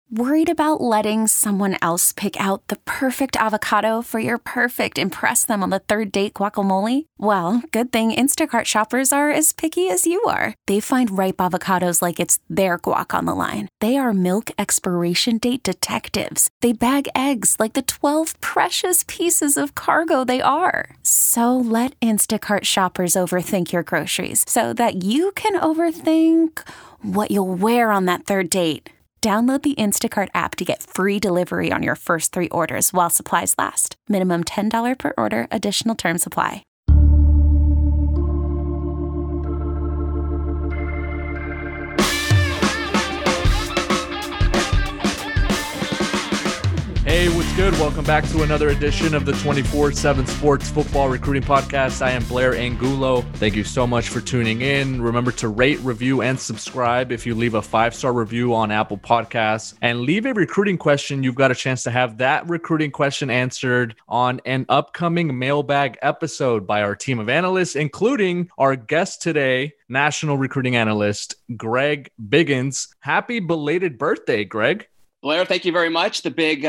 Worried about letting someone else pick out the perfect avocado for your perfect impress them on the third date guacamole? Well, good thing Instacart shoppers are as picky as you are. They find ripe avocados like it's their guac on the line. They are milk expiration date detectives. They bag eggs like the 12 precious pieces of cargo they are. So let Instacart shoppers overthink your groceries so that you can overthink what you'll wear on that third date. Download the Instacart app to get free delivery on your first 3 orders while supplies last. Minimum $10 per order. Additional terms apply. Hey, what's good? Welcome back to another edition of the 24/7 Sports Football Recruiting Podcast. I am Blair Angulo. Thank you so much for tuning in. Remember to rate, review, and subscribe. If you leave a 5-star review on Apple Podcasts and leave a recruiting question, you've got a chance to have that recruiting question answered on an upcoming mailbag episode by our team of analysts, including our guest today, national recruiting analyst, Greg Biggins. Happy belated birthday, Greg. Blair, thank you very much. The big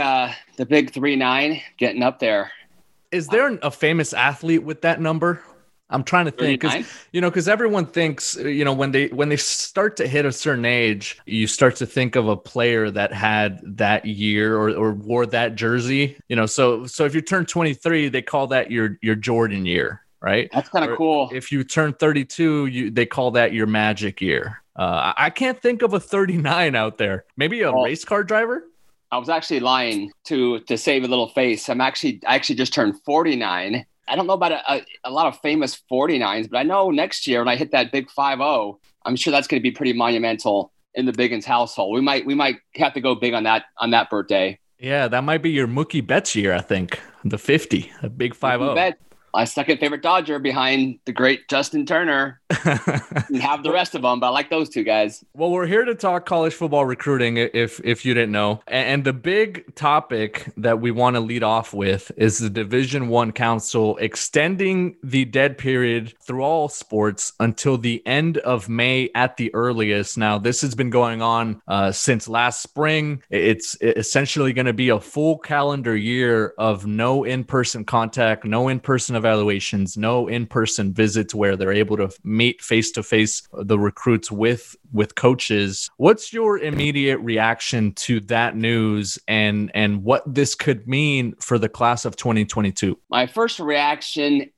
3-9 getting up there. Is there a famous athlete with that number? I'm trying to think because everyone thinks, when they start to hit a certain age, you start to think of a player that had that year or wore that jersey, so if you turn 23, they call that your Jordan year, right? That's kind of cool. If you turn 32, they call that your Magic year. I can't think of a 39 out there. Maybe a race car driver? I was actually lying to save a little face. I actually just turned 49. I don't know about a lot of famous 49s, but I know next year when I hit that big 50, I'm sure that's going to be pretty monumental in the Biggins household. We might have to go big on that birthday. Yeah, that might be your Mookie Betts year, I think. The 50, a big 50. My second favorite Dodger behind the great Justin Turner. And have the rest of them, but I like those two guys. Well, we're here to talk college football recruiting, if you didn't know. And the big topic that we want to lead off with is the Division I Council extending the dead period through all sports until the end of May at the earliest. Now, this has been going on since last spring. It's essentially going to be a full calendar year of no in-person contact, no in-person evaluations, no in-person visits where they're able to meet face-to-face the recruits with coaches. What's your immediate reaction to that news and what this could mean for the class of 2022? My first reaction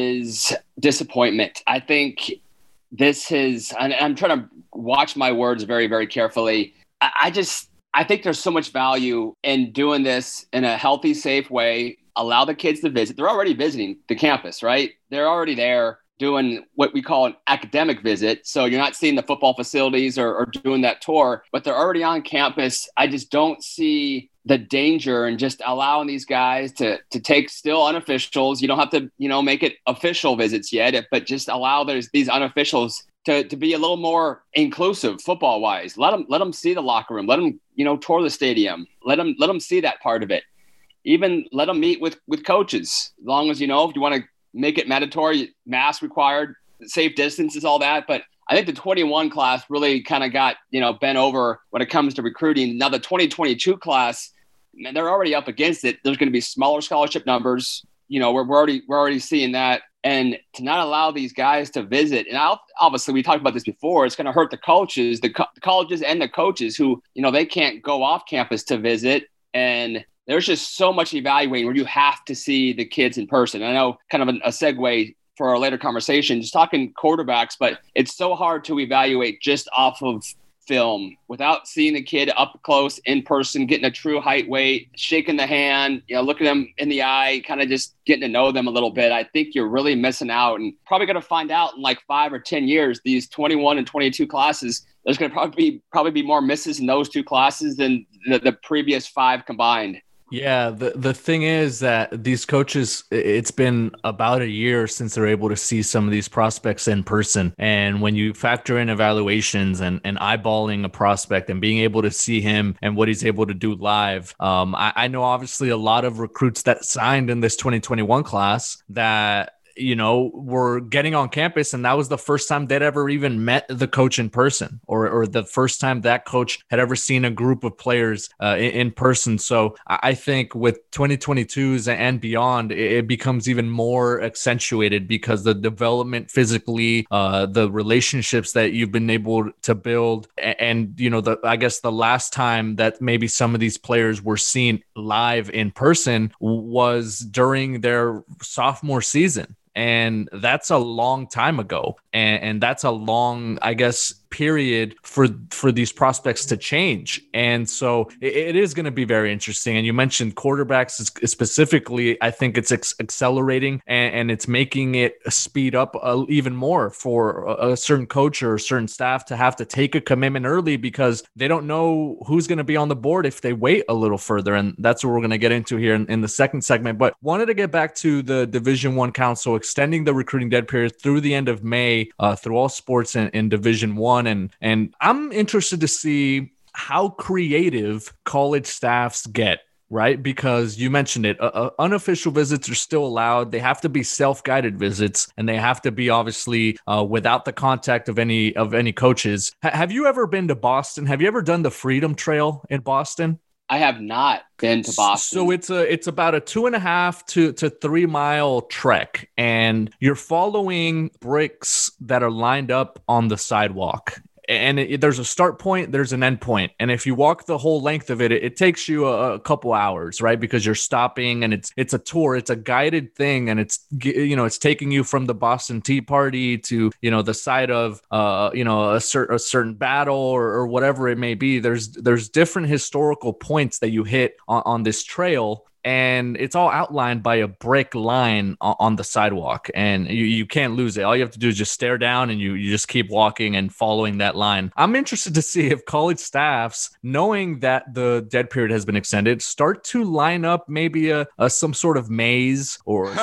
is disappointment. I think this is, and I'm trying to watch my words very, very carefully. I think there's so much value in doing this in a healthy, safe way. Allow the kids to visit. They're already visiting the campus, right? They're already there doing what we call an academic visit. So you're not seeing the football facilities or doing that tour, but they're already on campus. I just don't see the danger in just allowing these guys to take still unofficials. You don't have to, make it official visits yet, but just allow these unofficials to be a little more inclusive football wise. Let them see the locker room. Let them, tour the stadium. Let them see that part of it. Even let them meet with coaches, as long as, if you want to make it mandatory, mask required, safe distances, all that. But I think the 21 class really kind of got, bent over when it comes to recruiting. Now the 2022 class, man, they're already up against it. There's going to be smaller scholarship numbers. We're already seeing that. And to not allow these guys to visit, and obviously we talked about this before, it's going to hurt the coaches, the colleges and the coaches who, they can't go off campus to visit. And there's just so much evaluating where you have to see the kids in person. I know kind of a segue for our later conversation, just talking quarterbacks, but it's so hard to evaluate just off of film without seeing the kid up close in person, getting a true height, weight, shaking the hand, looking them in the eye, kind of just getting to know them a little bit. I think you're really missing out, and probably going to find out in like 5 or 10 years, these 21 and 22 classes, there's going to probably be more misses in those two classes than the previous 5 combined. Yeah, the thing is that these coaches, it's been about a year since they're able to see some of these prospects in person. And when you factor in evaluations and eyeballing a prospect and being able to see him and what he's able to do live, I know obviously a lot of recruits that signed in this 2021 class that were getting on campus, and that was the first time they'd ever even met the coach in person, or the first time that coach had ever seen a group of players in person. So I think with 2022s and beyond, it becomes even more accentuated because the development physically, the relationships that you've been able to build, and I guess the last time that maybe some of these players were seen live in person was during their sophomore season. And that's a long time ago. And that's a long, I guess, period for these prospects to change. And so it is going to be very interesting. And you mentioned quarterbacks specifically. I think it's accelerating and it's making it speed up even more for a certain coach or a certain staff to have to take a commitment early because they don't know who's going to be on the board if they wait a little further. And that's what we're going to get into here in the second segment. But wanted to get back to the Division I Council extending the recruiting dead period through the end of May through all sports in Division I. And I'm interested to see how creative college staffs get, right? Because you mentioned it, unofficial visits are still allowed. They have to be self-guided visits, and they have to be obviously without the contact of any coaches. Have you ever been to Boston? Have you ever done the Freedom Trail in Boston? I have not been to Boston. So it's about a 2.5 to 3 mile trek, and you're following bricks that are lined up on the sidewalk. And there's a start point, there's an end point. And if you walk the whole length of it, it takes you a couple hours, right? Because you're stopping, and it's a tour, it's a guided thing. And it's taking you from the Boston Tea Party to, the site of, a certain battle or whatever it may be. There's different historical points that you hit on this trail. And it's all outlined by a brick line on the sidewalk, and you can't lose it. All you have to do is just stare down, and you just keep walking and following that line. I'm interested to see if college staffs, knowing that the dead period has been extended, start to line up maybe some sort of maze or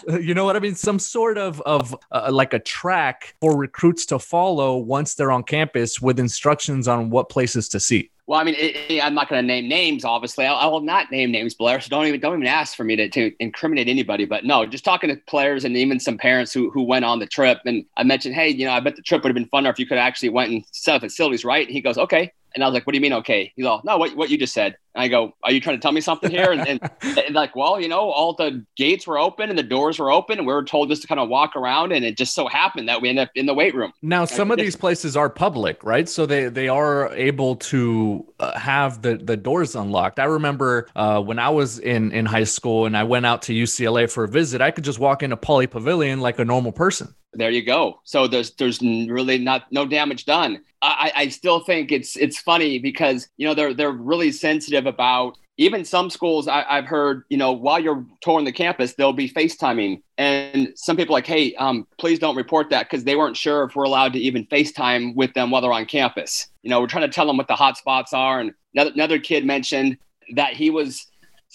some sort of like a track for recruits to follow once they're on campus with instructions on what places to see. Well, I mean, I'm not going to name names, obviously. I will not name names, Blair, so don't even ask for me to incriminate anybody. But no, just talking to players and even some parents who went on the trip. And I mentioned, hey, I bet the trip would have been funner if you could actually went and set up facilities, right? And he goes, okay. And I was like, what do you mean, okay? He's all, no, what you just said. And I go, are you trying to tell me something here? And like, well, all the gates were open and the doors were open, and we were told just to kind of walk around. And it just so happened that we ended up in the weight room. Now, some of these places are public, right? So they are able to have the doors unlocked. I remember when I was in high school and I went out to UCLA for a visit, I could just walk into Pauley Pavilion like a normal person. There you go. So there's really no damage done. I still think it's funny because, they're really sensitive about even some schools. I've heard, while you're touring the campus, they'll be FaceTiming, and some people are like, hey, please don't report that, because they weren't sure if we're allowed to even FaceTime with them while they're on campus. We're trying to tell them what the hot spots are. And another kid mentioned that he was,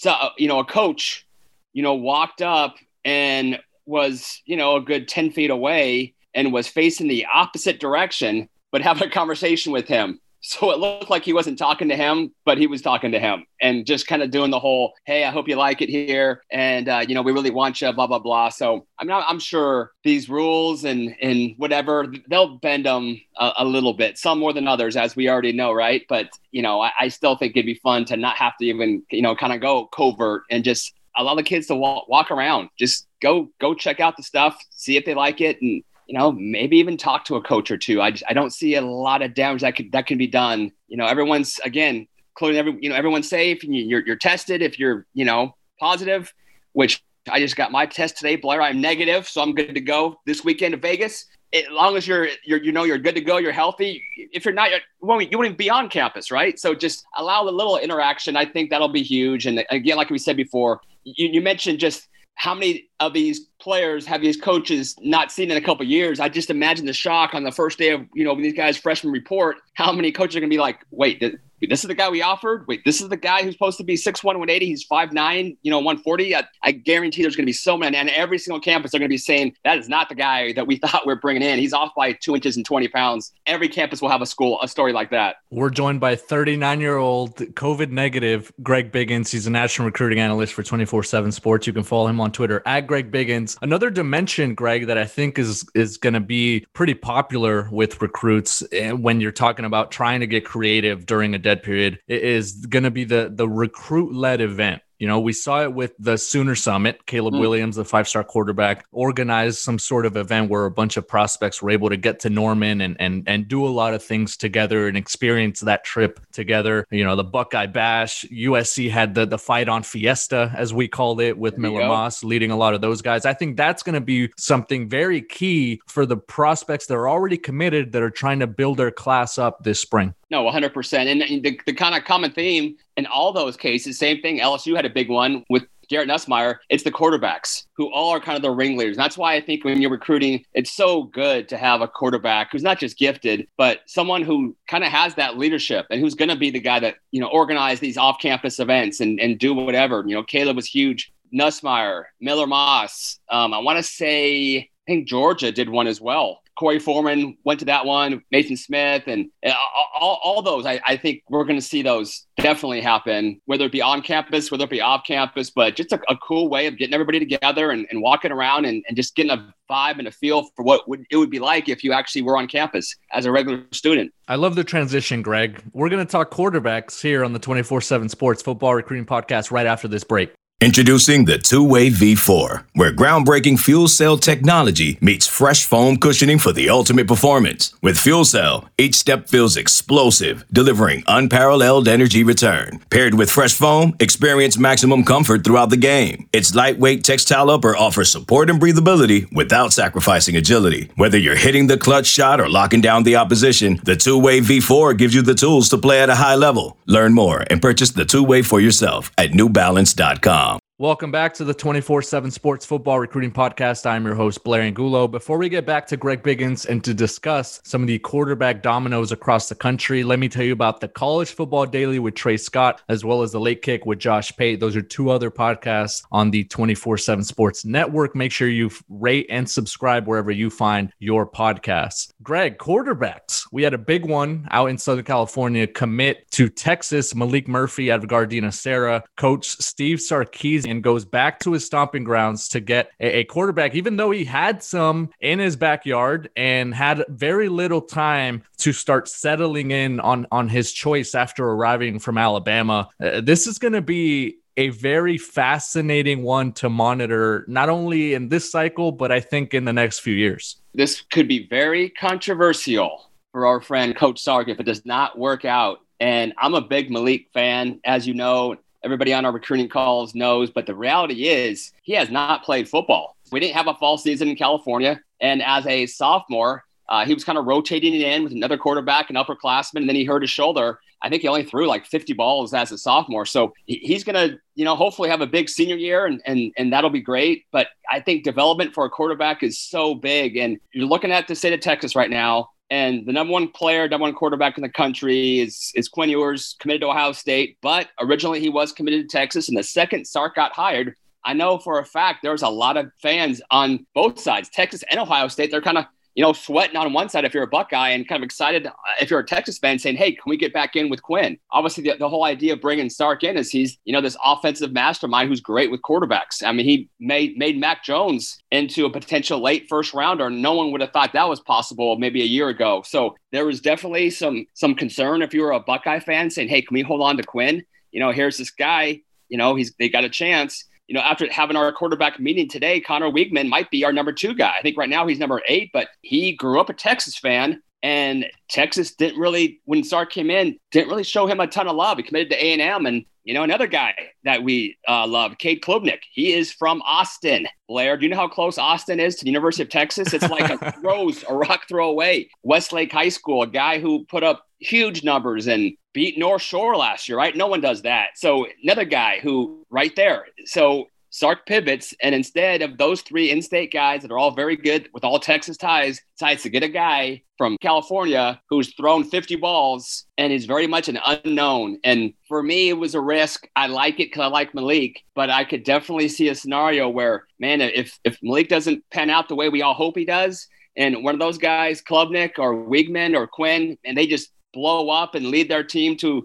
a coach, walked up and was, a good 10 feet away and was facing the opposite direction, but having a conversation with him. So it looked like he wasn't talking to him, but he was talking to him, and just kind of doing the whole, hey, I hope you like it here. And, we really want you, blah, blah, blah. So I'm sure these rules and whatever, they'll bend them a little bit, some more than others, as we already know. Right. But, I still think it'd be fun to not have to even, kind of go covert and just allow the kids to walk around, just go check out the stuff, see if they like it. And, maybe even talk to a coach or two. I don't see a lot of damage that can be done. Everyone's, again, including everyone's safe, and you're tested if you're, positive, which I just got my test today, Blair. I'm negative, so I'm good to go this weekend to Vegas. As long as you're good to go, you're healthy. If you're not, you won't be on campus, right? So just allow the little interaction. I think that'll be huge. And again, like we said before, you mentioned just how many of these players have these coaches not seen in a couple of years. I just imagine the shock on the first day of, when these guys freshman report, how many coaches are going to be like, wait, this is the guy we offered? Wait, this is the guy who's supposed to be 6'1", 180. He's 5'9", 140. I guarantee there's going to be so many. And every single campus, they're going to be saying, that is not the guy that we thought we were bringing in. He's off by 2 inches and 20 pounds. Every campus will have a story like that. We're joined by 39-year-old COVID negative Greg Biggins. He's a national recruiting analyst for 24/7 Sports. You can follow him on Twitter @Greg Biggins. offense. Another dimension, Greg, that I think is going to be pretty popular with recruits when you're talking about trying to get creative during a dead period is going to be the recruit-led event. You know, we saw it with the Sooner Summit. Caleb Williams, the 5-star quarterback, organized some sort of event where a bunch of prospects were able to get to Norman and do a lot of things together and experience that trip together. You know, the Buckeye Bash, USC had the fight on Fiesta, as we called it, with Miller Moss leading a lot of those guys. I think that's going to be something very key for the prospects that are already committed that are trying to build their class up this spring. No, 100%. And the kind of common theme in all those cases, same thing. LSU had a big one with Garrett Nussmeier. It's the quarterbacks who all are kind of the ringleaders. And that's why I think when you're recruiting, it's so good to have a quarterback who's not just gifted, but someone who kind of has that leadership and who's going to be the guy that, you know, organize these off-campus events and do whatever. You know, Caleb was huge. Nussmeier, Miller Moss. I want to say, I think Georgia did one as well. Corey Foreman went to that one, Mason Smith, and all those. I think we're going to see those definitely happen, whether it be on campus, whether it be off campus, but just a cool way of getting everybody together and walking around and just getting a vibe and a feel for what it would be like if you actually were on campus as a regular student. I love the transition, Greg. We're going to talk quarterbacks here on the 24/7 Sports Football Recruiting Podcast right after this break. Introducing the Two-Way V4, where groundbreaking fuel cell technology meets fresh foam cushioning for the ultimate performance. With Fuel Cell, each step feels explosive, delivering unparalleled energy return. Paired with fresh foam, experience maximum comfort throughout the game. Its lightweight textile upper offers support and breathability without sacrificing agility. Whether you're hitting the clutch shot or locking down the opposition, the Two-Way V4 gives you the tools to play at a high level. Learn more and purchase the Two-Way for yourself at newbalance.com. Welcome back to the 24/7 Sports Football Recruiting Podcast. I'm your host, Blair Angulo. Before we get back to Greg Biggins and to discuss some of the quarterback dominoes across the country, let me tell you about the College Football Daily with Trey Scott, as well as the Late Kick with Josh Pate. Those are two other podcasts on the 24/7 Sports Network. Make sure you rate and subscribe wherever you find your podcasts. Greg, quarterbacks. We had a big one out in Southern California commit to Texas. Malik Murphy out of Gardena Serra. Coach Steve Sarkisian goes back to his stomping grounds to get a quarterback, even though he had some in his backyard and had very little time to start settling in on his choice after arriving from Alabama. This is going to be a very fascinating one to monitor, not only in this cycle, but I think in the next few years. This could be very controversial for our friend Coach Sark if it does not work out. And I'm a big Malik fan, as you know. Everybody on our recruiting calls knows, but the reality is he has not played football. We didn't have a fall season in California. And as a sophomore, he was kind of rotating it in with another quarterback, an upperclassman, and then he hurt his shoulder. I think he only threw like 50 balls as a sophomore. So he's going to, you know, hopefully have a big senior year and that'll be great. But I think development for a quarterback is so big. And you're looking at the state of Texas right now. And the number one quarterback in the country is Quinn Ewers, committed to Ohio State. But originally he was committed to Texas. And the second Sark got hired, I know for a fact there's a lot of fans on both sides, Texas and Ohio State. They're kind of, you know, sweating on one side if you're a Buckeye and kind of excited if you're a Texas fan saying, hey, can we get back in with Quinn? Obviously, the whole idea of bringing Sark in is he's, you know, this offensive mastermind who's great with quarterbacks. I mean, he made Mac Jones into a potential late first rounder. No one would have thought that was possible maybe a year ago. So there was definitely some concern if you were a Buckeye fan saying, hey, can we hold on to Quinn? You know, here's this guy, you know, they got a chance. You know, after having our quarterback meeting today, Connor Weigman might be our number 2 guy. I think right now he's number 8, but he grew up a Texas fan, and Texas didn't really, when Sark came in, didn't really show him a ton of love. He committed to A&M, and, you know, another guy that we love, Cade Klubnik, he is from Austin. Blair, do you know how close Austin is to the University of Texas? It's like a rock throw away. Westlake High School, a guy who put up huge numbers and beat North Shore last year, right? No one does that. So another guy who right there. So Sark pivots, and instead of those 3 in-state guys that are all very good with all Texas ties, decides to get a guy from California who's thrown 50 balls and is very much an unknown. And for me, it was a risk. I like it because I like Malik, but I could definitely see a scenario where, man, if Malik doesn't pan out the way we all hope he does, and one of those guys, Klubnik or Weigman or Quinn, and they just blow up and lead their team to,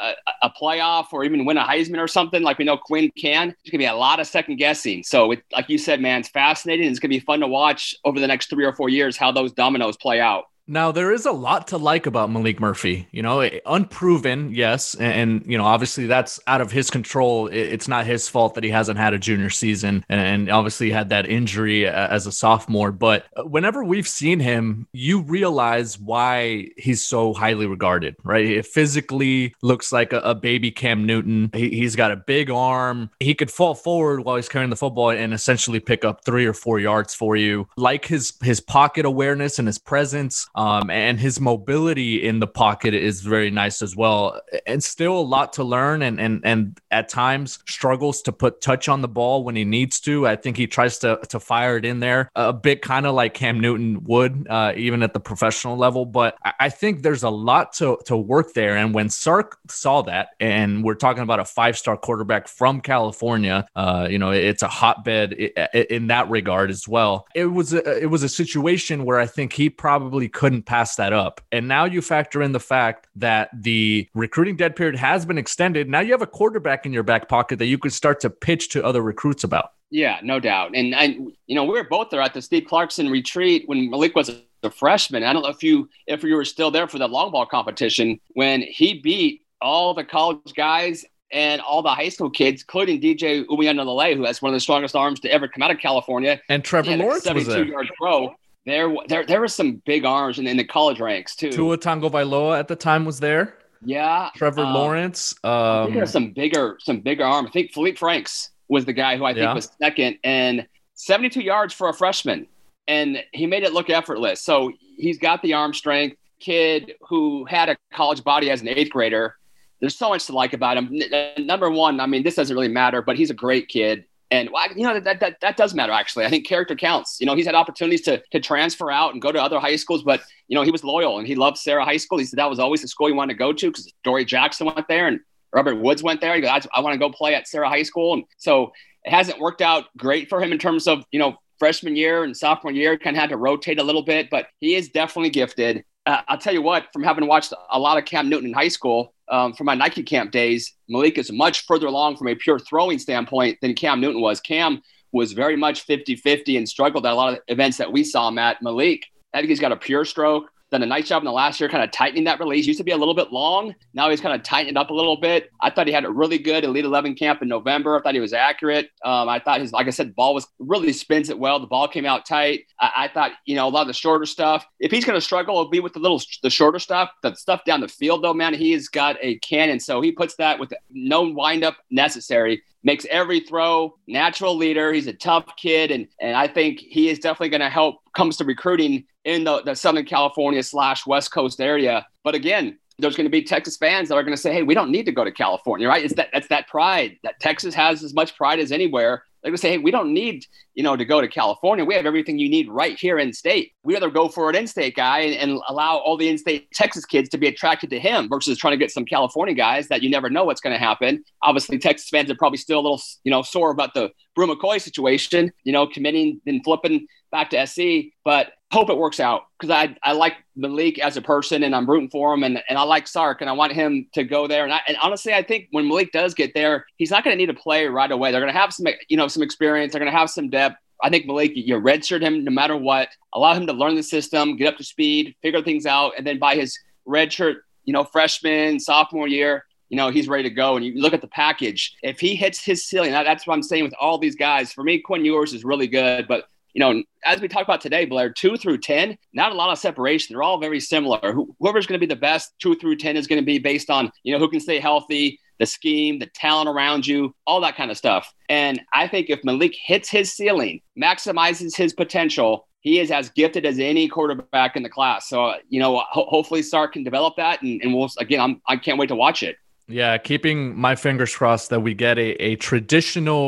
a playoff or even win a Heisman or something like we know Quinn can. There's going to be a lot of second guessing. So like you said, man, it's fascinating. It's going to be fun to watch over the next 3 or 4 years how those dominoes play out. Now, there is a lot to like about Maalik Murphy, unproven, yes. And obviously that's out of his control. It's not his fault that he hasn't had a junior season and obviously had that injury as a sophomore. But whenever we've seen him, you realize why he's so highly regarded, right? It physically looks like a baby Cam Newton. He's got a big arm. He could fall forward while he's carrying the football and essentially pick up 3 or 4 yards for you. Like his pocket awareness and his presence. And his mobility in the pocket is very nice as well. And still a lot to learn and at times struggles to put touch on the ball when he needs to. I think he tries to fire it in there a bit kind of like Cam Newton would, even at the professional level. But I think there's a lot to work there. And when Sark saw that, and we're talking about a 5-star quarterback from California, it's a hotbed in that regard as well. It was a situation where I think he probably couldn't pass that up. And now you factor in the fact that the recruiting dead period has been extended. Now you have a quarterback in your back pocket that you could start to pitch to other recruits about. Yeah, no doubt. And we were both there at the Steve Clarkson retreat when Maalik was a freshman. I don't know if you were still there for the long ball competition when he beat all the college guys and all the high school kids, including DJ Uiagalelei, who has one of the strongest arms to ever come out of California. And Trevor Lawrence was there. 72-yard throw. There were some big arms in the college ranks too. Tua Tagovailoa at the time was there. Yeah, Trevor Lawrence. I think there's some bigger arms. I think Philippe Franks was the guy who I think was second, and 72 yards for a freshman, and he made it look effortless. So he's got the arm strength. Kid who had a college body as an 8th grader. There's so much to like about him. Number one, I mean, this doesn't really matter, but he's a great kid. And that does matter, actually. I think character counts. He's had opportunities to transfer out and go to other high schools, but, he was loyal and he loved Sarah High School. He said that was always the school he wanted to go to because Dory Jackson went there and Robert Woods went there. He goes, I want to go play at Sarah High School. And so it hasn't worked out great for him in terms of, freshman year and sophomore year, kind of had to rotate a little bit, but he is definitely gifted. I'll tell you what, from having watched a lot of Cam Newton in high school, from my Nike camp days, Maalik is much further along from a pure throwing standpoint than Cam Newton was. Cam was very much 50-50 and struggled at a lot of events that we saw him at. Maalik, I think he's got a pure stroke. Done a nice job in the last year, kind of tightening that release. Used to be a little bit long. Now he's kind of tightened it up a little bit. I thought he had a really good Elite 11 camp in November. I thought he was accurate. I thought like I said, ball really spins it well. The ball came out tight. I thought, a lot of the shorter stuff. If he's going to struggle, it'll be with the shorter stuff. The stuff down the field, though, man, he has got a cannon. So he puts that with no windup necessary. Makes every throw, natural leader. He's a tough kid. And I think he is definitely going to help comes to recruiting in the Southern California / West Coast area. But again, there's going to be Texas fans that are going to say, hey, we don't need to go to California, right? That's that pride that Texas has as much pride as anywhere. They're going to say, hey, we don't need, to go to California. We have everything you need right here in state. We rather go for an in-state guy and allow all the in-state Texas kids to be attracted to him versus trying to get some California guys that you never know what's going to happen. Obviously, Texas fans are probably still a little, sore about the Brew McCoy situation, committing and flipping back to SC, but hope it works out because I like Maalik as a person and I'm rooting for him and I like Sark and I want him to go there. And honestly, I think when Maalik does get there, he's not going to need to play right away. They're going to have some, some experience. They're going to have some depth. I think Maalik, you redshirt him no matter what, allow him to learn the system, get up to speed, figure things out. And then by his redshirt, freshman, sophomore year, he's ready to go. And you look at the package. If he hits his ceiling, that's what I'm saying with all these guys. For me, Quinn Ewers is really good. But, as we talked about today, Blair, 2 through 10, not a lot of separation. They're all very similar. Whoever's going to be the best 2 through 10 is going to be based on, who can stay healthy, the scheme, the talent around you, all that kind of stuff. And I think if Maalik hits his ceiling, maximizes his potential, he is as gifted as any quarterback in the class. So, hopefully Sark can develop that. And we'll, again, I can't wait to watch it. Yeah, keeping my fingers crossed that we get a traditional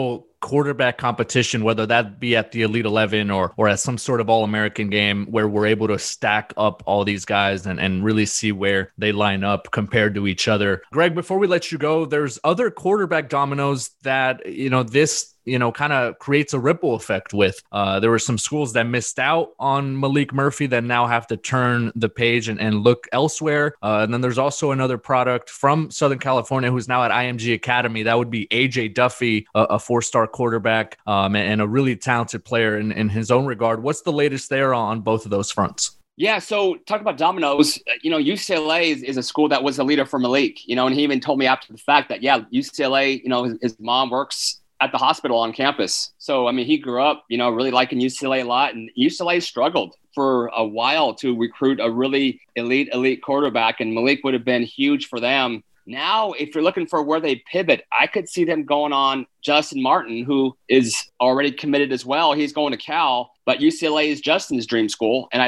quarterback competition, whether that be at the Elite 11 or at some sort of All-American game where we're able to stack up all these guys and really see where they line up compared to each other. Greg, before we let you go, there's other quarterback dominoes that, this kind of creates a ripple effect with. There were some schools that missed out on Maalik Murphy that now have to turn the page and look elsewhere. And then there's also another product from Southern California who's now at IMG Academy. That would be AJ Duffy, a 4-star quarterback and a really talented player in his own regard. What's the latest there on both of those fronts? Yeah, so talk about dominoes. UCLA is a school that was a leader for Maalik, and he even told me after the fact that, UCLA, his mom works at the hospital on campus. So, he grew up, really liking UCLA a lot, and UCLA struggled for a while to recruit a really elite quarterback, and Maalik would have been huge for them. Now, if you're looking for where they pivot, I could see them going on Justin Martin, who is already committed as well. He's going to Cal, but UCLA is Justin's dream school. And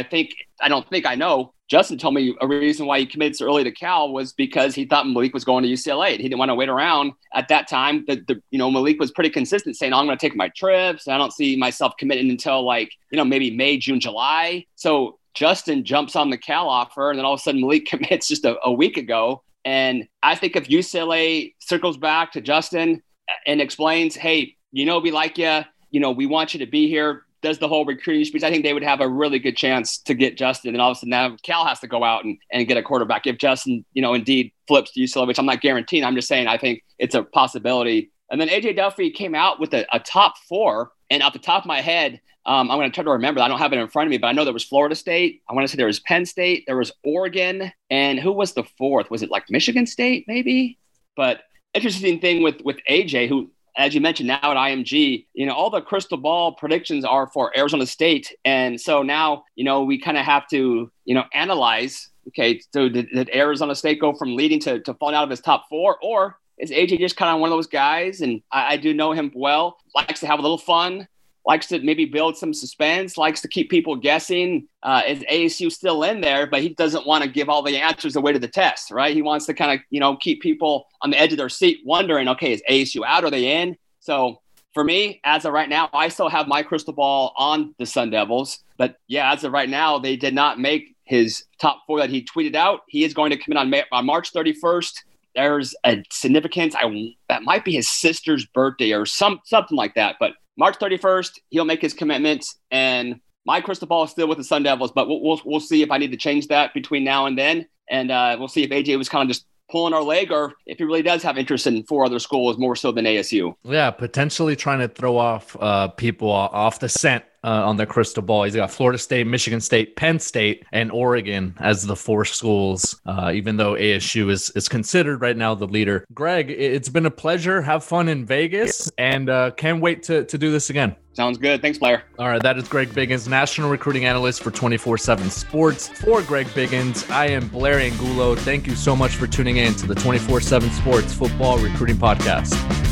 I know Justin told me a reason why he committed so early to Cal was because he thought Maalik was going to UCLA. He didn't want to wait around. At that time, Maalik was pretty consistent saying, I'm going to take my trips. I don't see myself committing until maybe May, June, July. So Justin jumps on the Cal offer, and then all of a sudden Maalik commits just a week ago. And I think if UCLA circles back to Justin and explains, hey, we like you, we want you to be here, does the whole recruiting speech, I think they would have a really good chance to get Justin. And all of a sudden now Cal has to go out and get a quarterback if Justin, indeed flips to UCLA, which I'm not guaranteeing. I'm just saying I think it's a possibility. And then AJ Duffy came out with a top 4. And off the top of my head, I'm going to try to remember. I don't have it in front of me, but I know there was Florida State. I want to say there was Penn State. There was Oregon. And who was the 4th? Was it like Michigan State maybe? But interesting thing with AJ, who, as you mentioned, now at IMG, all the crystal ball predictions are for Arizona State. And so now, we kind of have to, analyze, okay, so did Arizona State go from leading to falling out of his top 4? Or is AJ just kind of one of those guys? And I do know him well, likes to have a little fun, likes to maybe build some suspense, likes to keep people guessing. Is ASU still in there? But he doesn't want to give all the answers away to the test, right? He wants to kind of, keep people on the edge of their seat wondering, okay, is ASU out? Are they in? So for me, as of right now, I still have my crystal ball on the Sun Devils. But yeah, as of right now, they did not make his top 4 that he tweeted out. He is going to come in on March 31st. There's a significance. That might be his sister's birthday or something like that. But March 31st, he'll make his commitments. And my crystal ball is still with the Sun Devils. But we'll see if I need to change that between now and then. And we'll see if AJ was kind of just pulling our leg or if he really does have interest in 4 other schools more so than ASU. Yeah, potentially trying to throw off people off the scent on their crystal ball. He's got Florida State, Michigan State, Penn State, and Oregon as the 4 schools, even though ASU is considered right now the leader. Greg, it's been a pleasure. Have fun in Vegas, and can't wait to do this again. Sounds good. Thanks, Blair. All right, that is Greg Biggins, National Recruiting Analyst for 24/7 Sports. For Greg Biggins, I am Blair Angulo. Thank you so much for tuning in to the 24/7 Sports Football Recruiting Podcast.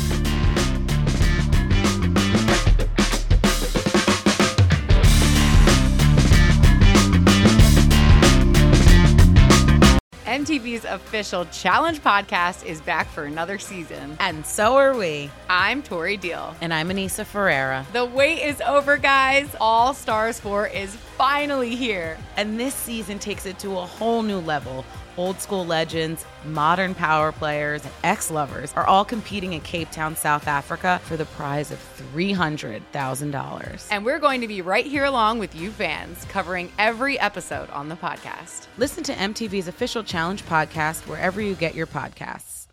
MTV's official Challenge podcast is back for another season. And so are we. I'm Tori Deal. And I'm Anissa Ferreira. The wait is over, guys. All Stars 4 is finally here. And this season takes it to a whole new level. Old school legends, modern power players, and ex-lovers are all competing in Cape Town, South Africa for the prize of $300,000. And we're going to be right here along with you fans, covering every episode on the podcast. Listen to MTV's official Challenge podcast wherever you get your podcasts.